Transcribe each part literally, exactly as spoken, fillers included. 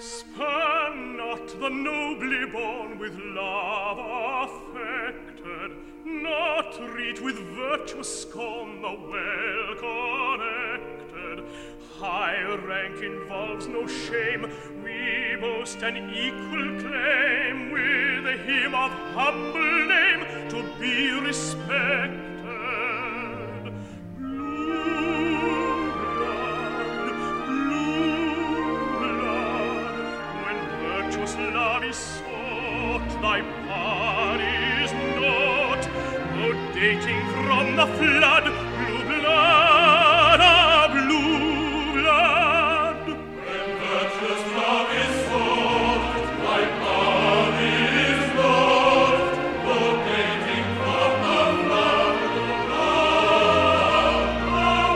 Spurn not the nobly born with love affected, nor treat with virtuous scorn the well-connected. High rank involves no shame, we boast an equal claim with him of humble name to be respected. Blue blood, blue blood, when virtuous love is sought, thy part is naught. No dating from the flood, blue blood, ah, blue blood. When virtuous love is sought, thy part is naught. No dating from the flood, blue blood, ah,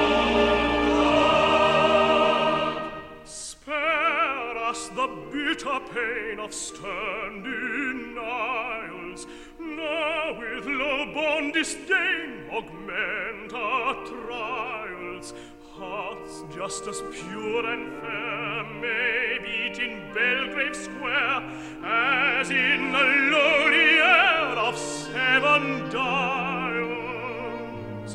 blue blood. Spare us the bitter pain of stern denials, nor with low-born disdain augment our trials. Hearts just as pure and fair may beat in Belgrave Square as in the lowly air of Seven Dials.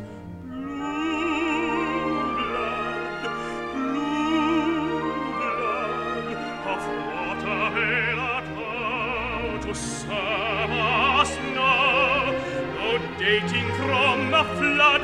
Blue blood, blue blood, of what avail art thou to serve us now? No dating from the flood,